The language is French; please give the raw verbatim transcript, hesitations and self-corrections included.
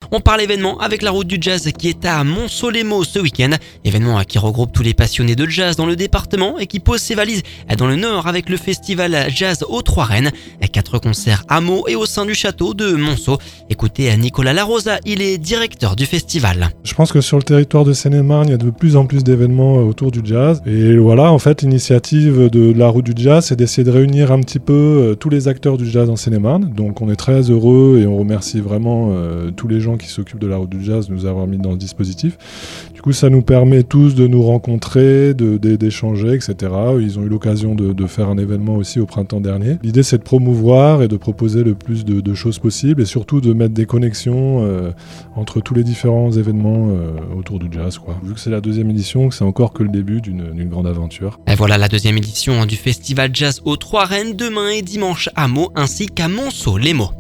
On parle événement avec la route du jazz qui est à Montceau-les-Maux ce week-end. Événement qui regroupe tous les passionnés de jazz dans le département et qui pose ses valises dans le nord avec le festival Jazz aux Trois Rennes. Quatre concerts à Meaux et au sein du château de Monceau. Écoutez Nicolas Larosa, il est directeur du festival. Je pense que sur le territoire de Seine-et-Marne, il y a de plus en plus d'événements autour du jazz. Et voilà, en fait, l'initiative de la route du jazz, c'est d'essayer de réunir un petit peu tous les acteurs du jazz en Seine-et-Marne. Donc on est très heureux et on remercie vraiment euh, tous les gens qui s'occupent de la route du jazz de nous avoir mis dans ce dispositif. Du coup, ça nous permet tous de nous rencontrer, de, de, d'échanger, et cetera. Ils ont eu l'occasion de, de faire un événement aussi au printemps dernier. L'idée, c'est de promouvoir et de proposer le plus de, de choses possibles et surtout de mettre des connexions euh, entre tous les différents événements euh, autour du jazz, quoi. Vu que c'est la deuxième édition, que c'est encore que le début d'une, d'une grande aventure. Et voilà la deuxième édition du festival Jazz aux Trois Rennes demain et dimanche à Meaux ainsi qu'à Montceau-les-Maux.